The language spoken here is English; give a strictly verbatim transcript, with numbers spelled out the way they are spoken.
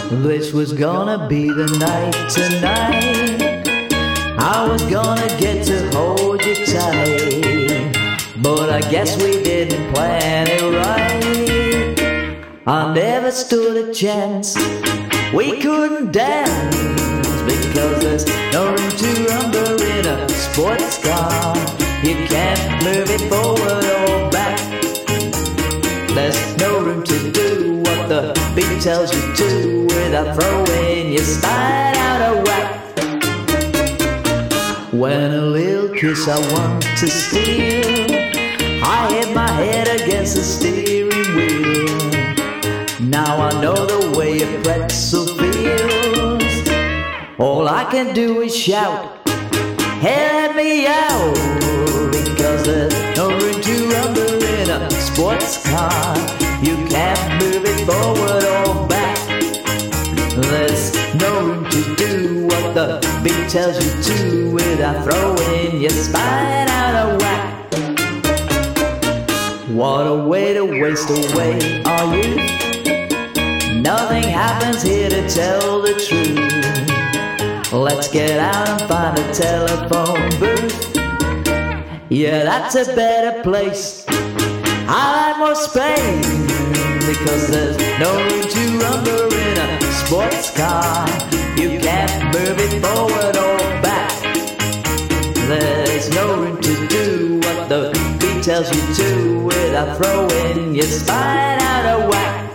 This was gonna be the night tonight. I was gonna get to hold you tight, but I guess we didn't plan it right. I never stood a chance. We couldn't dance because there's no room to rumble in a sports car. You can't move it forward or back. There's no room to do what the beat tells you to without throwing your spine out of whack. When a little kiss I want to steal, I hit my head against the steering wheel. Now I know the way a pretzel feels. All I can do is shout, hey, let me out, because there's no room to rumble in a sports car. You can't move it forward or back. There's no room to do what the beat tells you to without throwing your spine out of whack. What a way to waste away our youth. Nothing happens here to tell the truth. Let's get out and find a telephone booth. Yeah, that's a better place. I like more space, because there's no room to rumble in a sports car. You can't move it forward or back. There's no room to do what the beat tells you to without throwing your spine out of whack.